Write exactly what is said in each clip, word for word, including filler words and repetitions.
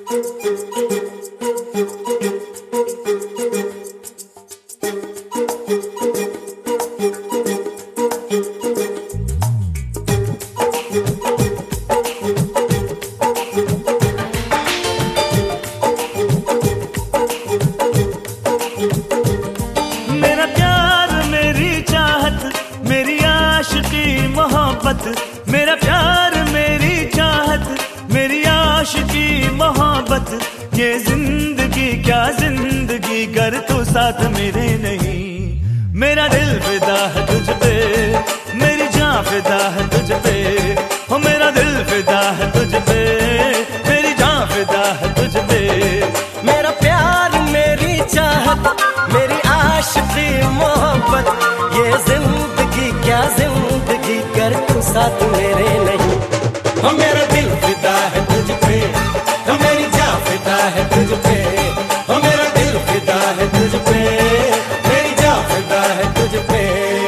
मेरा प्यार मेरी चाहत मेरी आशिकी मोहब्बत, ये जिंदगी क्या जिंदगी कर तू साथ मेरे नहीं। मेरा दिल फिदा है तुझ पे, मेरी जान फिदा है तुझ पे, हो मेरा दिल फिदा है तुझ पे, मेरी जान फिदा है तुझ पे। मेरा प्यार मेरी चाहत मेरी आशिकी मोहब्बत, ये जिंदगी क्या जिंदगी कर तू साथ मेरे नहीं। हो मेरा दिल फिदा है तुझ पे, हो मेरी जान फिदा है तुझ पे, हो मेरा दिल फिदा है तुझ पे, मेरी जान फिदा है तुझ पे।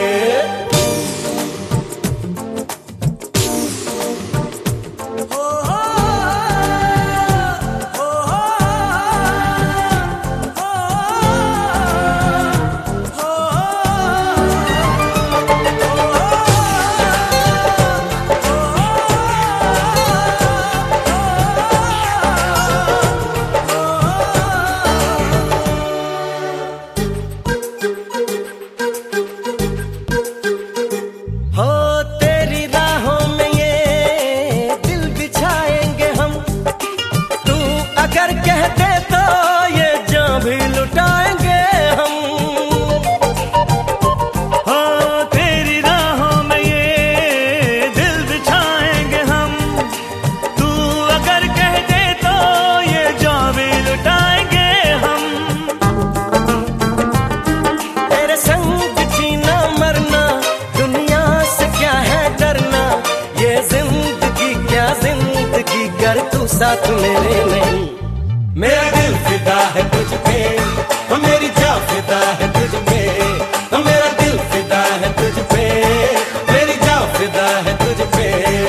अगर कहते तो ये जान भी लुटाएंगे हम, हाँ तेरी राहों में ये दिल बिछाएंगे हम। तू अगर कहते तो ये जान भी लुटाएंगे हम। तेरे संग जीना मरना दुनिया से क्या है डरना, ये जिंदगी क्या जिंदगी कर तू साथ मेरे नहीं। मेरा दिल फिदा है तुझ पे, हो मेरी जान फिदा है तुझ पे, हो मेरा दिल फिदा है तुझ पे, मेरी जान फिदा है तुझ पे।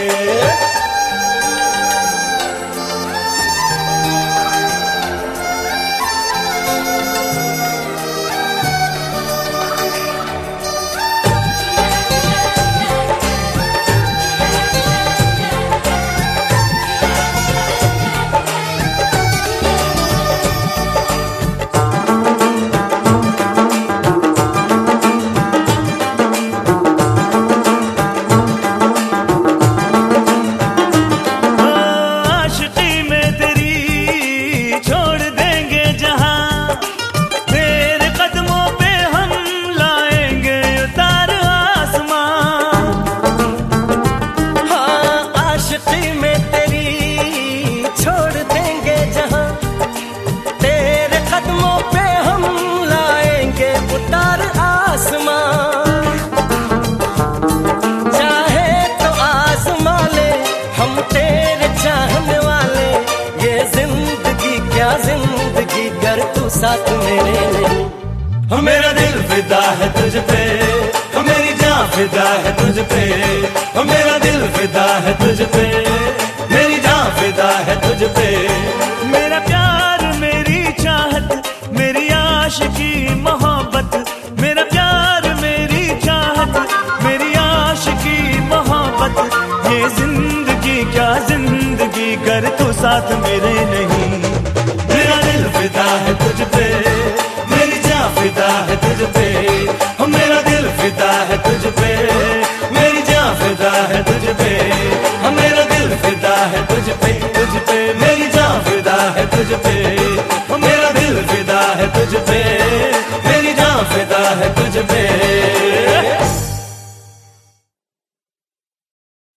जिंदगी कर तू साथ मेरे नहीं। हो मेरा दिल फिदा है तुझ पे, हो मेरी जान फिदा है तुझ पे, हो मेरा दिल फिदा है तुझ पे, मेरी जान फिदा है तुझ पे। मेरा प्यार मेरी चाहत मेरी आशिकी मोहब्बत, मेरा प्यार मेरी चाहत मेरी आशिकी मोहब्बत, ये जिंदगी क्या जिंदगी कर तू साथ मेरे नहीं। मेरा दिल फिदा है तुझ पे, मेरी जान फिदा है तुझ पे, हो मेरा दिल फिदा है तुझ पे, मेरी जान फिदा है तुझ पे, हो मेरा दिल फिदा है तुझ पे, तुझ पे मेरी जान फिदा है तुझ पे, हो मेरा दिल फिदा है तुझ पे, मेरी जान फिदा है तुझ पे।